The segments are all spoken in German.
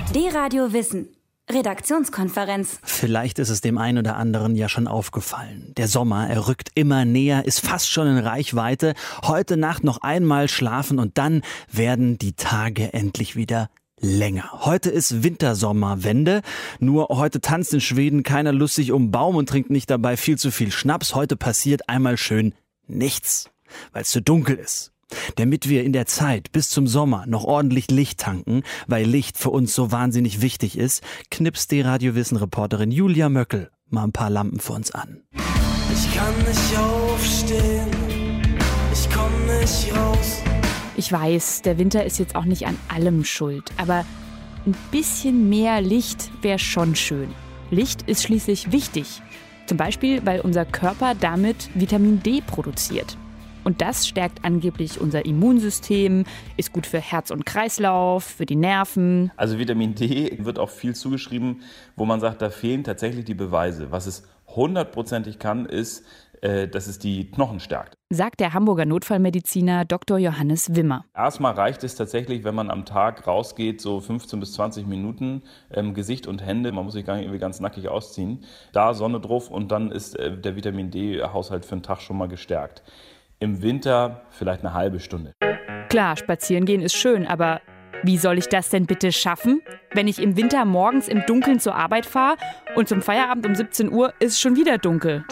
D-Radio Wissen. Redaktionskonferenz. Vielleicht ist es dem einen oder anderen ja schon aufgefallen. Der Sommer, er rückt immer näher, ist fast schon in Reichweite. Heute Nacht noch einmal schlafen und dann werden die Tage endlich wieder länger. Heute ist Wintersommerwende. Nur heute tanzt in Schweden keiner lustig um den Baum und trinkt nicht dabei viel zu viel Schnaps. Heute passiert einmal schön nichts, weil es zu dunkel ist. Damit wir in der Zeit bis zum Sommer noch ordentlich Licht tanken, weil Licht für uns so wahnsinnig wichtig ist, knipst die Radiowissen-Reporterin Julia Möckel mal ein paar Lampen für uns an. Ich kann nicht aufstehen, ich komm nicht raus. Ich weiß, der Winter ist jetzt auch nicht an allem schuld, aber ein bisschen mehr Licht wäre schon schön. Licht ist schließlich wichtig, zum Beispiel, weil unser Körper damit Vitamin D produziert. Und das stärkt angeblich unser Immunsystem, ist gut für Herz und Kreislauf, für die Nerven. Also Vitamin D wird auch viel zugeschrieben, wo man sagt, da fehlen tatsächlich die Beweise. Was es 100%ig kann, ist, dass es die Knochen stärkt. Sagt der Hamburger Notfallmediziner Dr. Johannes Wimmer. Erstmal reicht es tatsächlich, wenn man am Tag rausgeht, so 15 bis 20 Minuten, Gesicht und Hände, man muss sich gar nicht irgendwie ganz nackig ausziehen, da Sonne drauf und dann ist der Vitamin D-Haushalt für den Tag schon mal gestärkt. Im Winter vielleicht eine halbe Stunde. Klar, spazieren gehen ist schön, aber wie soll ich das denn bitte schaffen, wenn ich im Winter morgens im Dunkeln zur Arbeit fahre und zum Feierabend um 17 Uhr ist es schon wieder dunkel?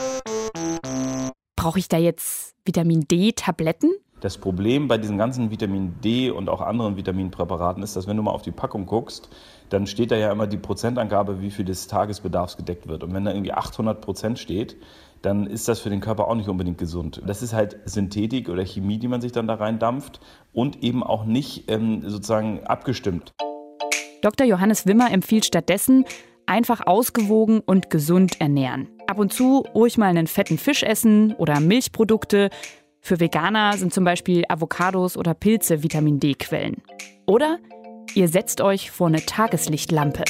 Brauche ich da jetzt Vitamin D-Tabletten? Das Problem bei diesen ganzen Vitamin D und auch anderen Vitaminpräparaten ist, dass wenn du mal auf die Packung guckst, dann steht da ja immer die Prozentangabe, wie viel des Tagesbedarfs gedeckt wird. Und wenn da irgendwie 800% steht, dann ist das für den Körper auch nicht unbedingt gesund. Das ist halt Synthetik oder Chemie, die man sich dann da reindampft und eben auch nicht sozusagen abgestimmt. Dr. Johannes Wimmer empfiehlt stattdessen, einfach ausgewogen und gesund ernähren. Ab und zu ruhig mal einen fetten Fisch essen oder Milchprodukte. Für Veganer sind zum Beispiel Avocados oder Pilze Vitamin D-Quellen. Oder ihr setzt euch vor eine Tageslichtlampe.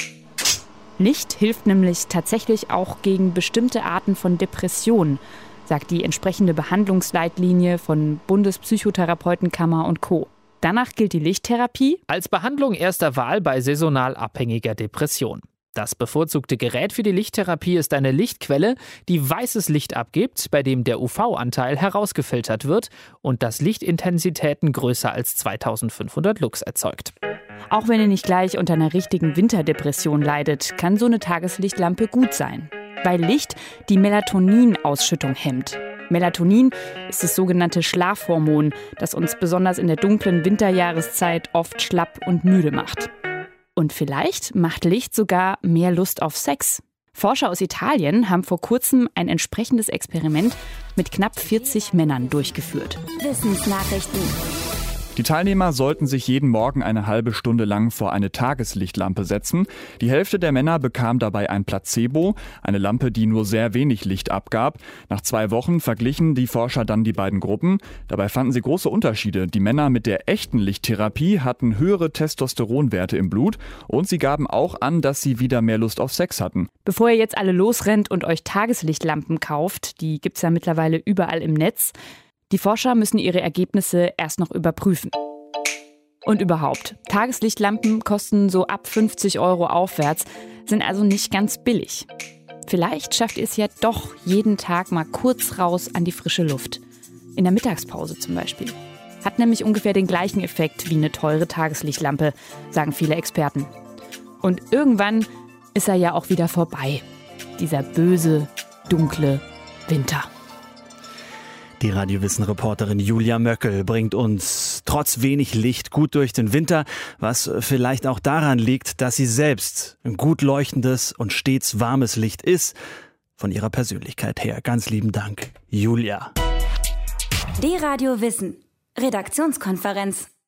Licht hilft nämlich tatsächlich auch gegen bestimmte Arten von Depressionen, sagt die entsprechende Behandlungsleitlinie von Bundespsychotherapeutenkammer und Co. Danach gilt die Lichttherapie als Behandlung erster Wahl bei saisonal abhängiger Depression. Das bevorzugte Gerät für die Lichttherapie ist eine Lichtquelle, die weißes Licht abgibt, bei dem der UV-Anteil herausgefiltert wird und das Lichtintensitäten größer als 2500 Lux erzeugt. Auch wenn ihr nicht gleich unter einer richtigen Winterdepression leidet, kann so eine Tageslichtlampe gut sein. Weil Licht die Melatonin-Ausschüttung hemmt. Melatonin ist das sogenannte Schlafhormon, das uns besonders in der dunklen Winterjahreszeit oft schlapp und müde macht. Und vielleicht macht Licht sogar mehr Lust auf Sex. Forscher aus Italien haben vor kurzem ein entsprechendes Experiment mit knapp 40 Männern durchgeführt. Wissensnachrichten. Die Teilnehmer sollten sich jeden Morgen eine halbe Stunde lang vor eine Tageslichtlampe setzen. Die Hälfte der Männer bekam dabei ein Placebo, eine Lampe, die nur sehr wenig Licht abgab. Nach 2 Wochen verglichen die Forscher dann die beiden Gruppen. Dabei fanden sie große Unterschiede. Die Männer mit der echten Lichttherapie hatten höhere Testosteronwerte im Blut und sie gaben auch an, dass sie wieder mehr Lust auf Sex hatten. Bevor ihr jetzt alle losrennt und euch Tageslichtlampen kauft, die gibt's ja mittlerweile überall im Netz, die Forscher müssen ihre Ergebnisse erst noch überprüfen. Und überhaupt, Tageslichtlampen kosten so ab 50 € aufwärts, sind also nicht ganz billig. Vielleicht schafft ihr es ja doch jeden Tag mal kurz raus an die frische Luft. In der Mittagspause zum Beispiel. Hat nämlich ungefähr den gleichen Effekt wie eine teure Tageslichtlampe, sagen viele Experten. Und irgendwann ist er ja auch wieder vorbei. Dieser böse, dunkle Winter. Die Radiowissen-Reporterin Julia Möckel bringt uns trotz wenig Licht gut durch den Winter, was vielleicht auch daran liegt, dass sie selbst ein gut leuchtendes und stets warmes Licht ist. Von ihrer Persönlichkeit her. Ganz lieben Dank, Julia. D-Radio Wissen. Redaktionskonferenz.